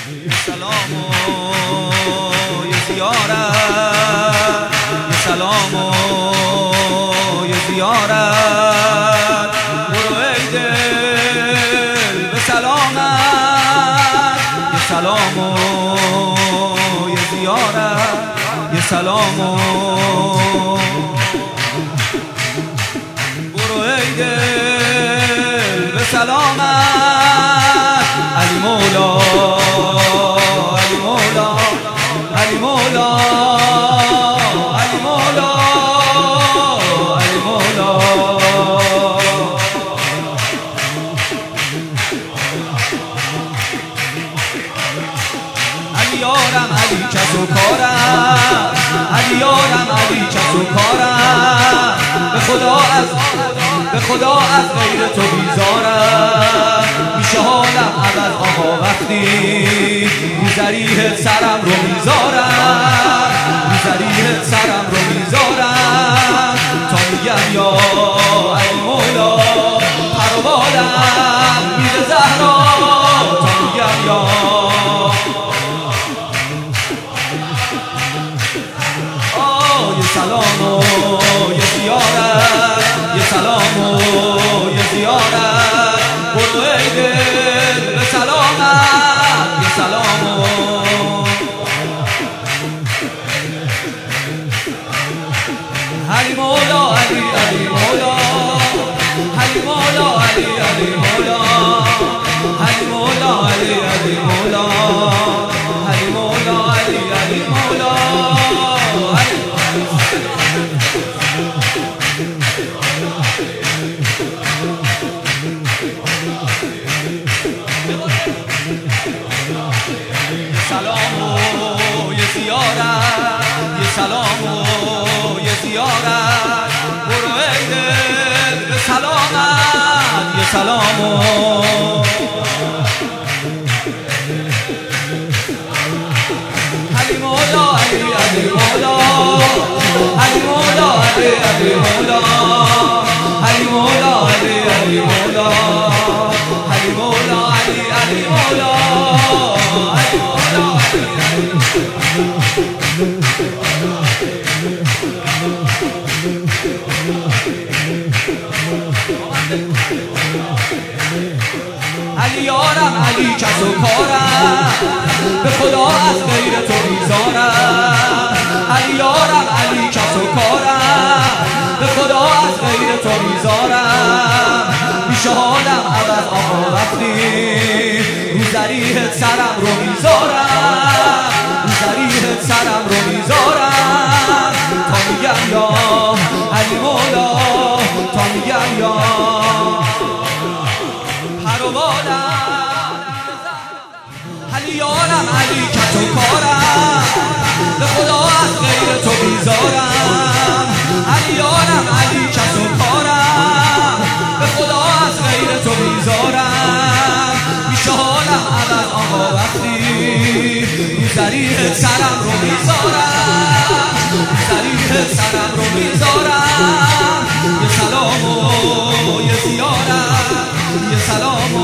سلام و یه زیارت، یه سلام و یه زیارت. برو ای دل به سلامت، یه سلام و یه زیارت، یه سلام و برو ای دل به سلامت. علی مولا علی مولا علی مولا علی مولا علی مولا. علی یارم علی کس و کارم، علی یارم علی کس و کارم. به خدا از غیر تو بیزارم. میشه حالم عوض آقا وقتی بی ذریح سرم رو میذارم، بی ذریح سرم رو میذارم. تا میگم یا علی مولا پر و بالم میره زهرا. تا میگم یا یه سلام و یه زیارت، یه سلام و یه زیارت. برو ای دل به سلامت، یه سلام و علی مولا علی علی مولا علی مولا علی علی مولا علی مولا علی علی مولا علی مولا علی علی مولا. سلام و یه زیارت، یه سلام و یه زیارت. برو ای دل به سلامت، یه سلام و علی مولا علی علی مولا علی مولا علی علی مولا علی مولا علی علی مولا علی مولا علی علی مولا علی مولا. علی یارم علی کس و کارم. به خدا از غیر تو بیزارم. علی یارم علی کس و کارم. به خدا از غیر تو بیزارم. میشه حالم عوض آقا وقتی رو ذریح سرم رو میذارم، رو ذریح سرم رو میذارم. تا میگم یا علی مولا، تا میگم یا پر و بالم. علی یارم علی کس و کارم. به خدا از غیر تو بیزارم. علی یارم علی کس و کارم. به خدا از غیر تو بیزارم. میشه حالم عوض آقا وقتی رو ذریح سرم رو میذارم، رو ذریح سرم رو میذارم. یه سلام و یه زیارت، یه سلام و